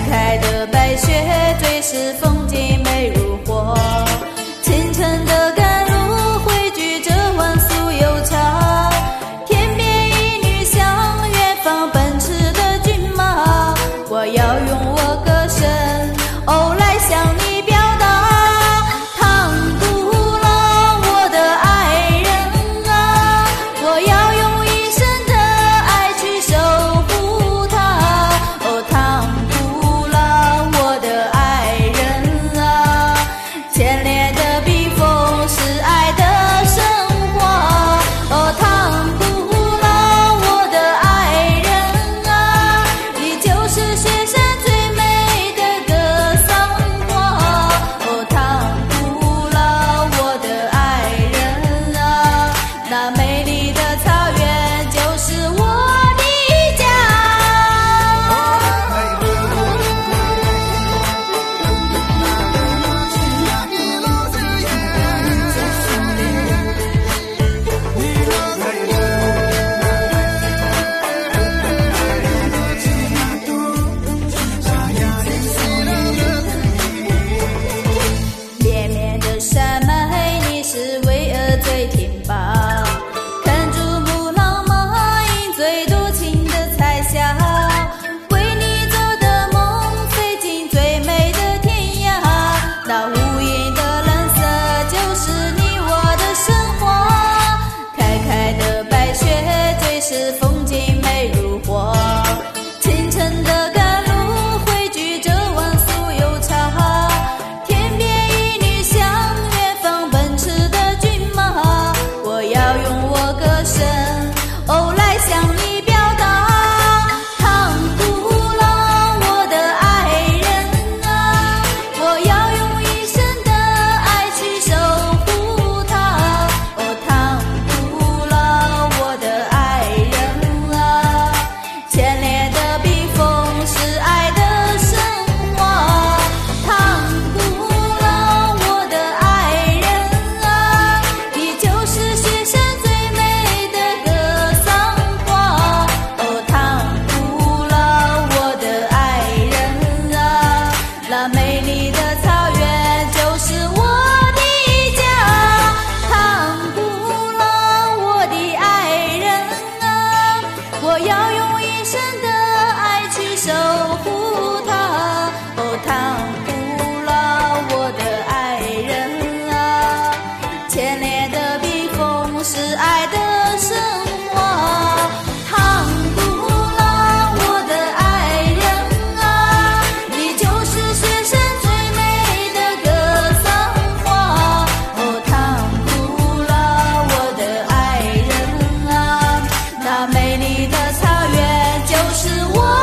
开的白雪最是风景美如画，清晨的甘露汇聚着万俗悠长，天边一女向远方奔驰的骏马，我要用我歌声哦来向你表达，唐古老我的爱人啊，我要用一生的爱去守护它，哦唐古老我的爱人啊，牵连的笔锋是爱的升华，哦唐古老我的爱人啊，你就是雪山最美的格桑花，哦唐古老我的爱人啊，那美丽的草原就是我的家。连绵的山脉，你是巍峨最挺拔，看珠穆朗玛影最多情的彩霞，为你做的梦飞进最美的天涯，那无垠的蓝色就是你我的神话，开开的白雪最是风景美如画，清晨的甘露汇聚着万俗悠长，天边一女向远方奔驰的骏马，我要用我歌声哦来向你表达，唐古老我的爱人啊，我要用一生的爱去守护它，哦唐古老我的爱人啊，牵连的笔锋是爱的升华，唐古老我的爱人啊，你就是雪山最美的格桑花，哦唐古老我的爱人啊，那美丽的草原就是我的家，唐古老我的爱人啊，我要用一生的爱去守护它，哦唐古老我的爱人啊，牵连的笔锋是爱的升华，唐古老我的爱人啊，你就是雪山最美的格桑花，哦唐古老我的爱人啊，那美丽的草原就是我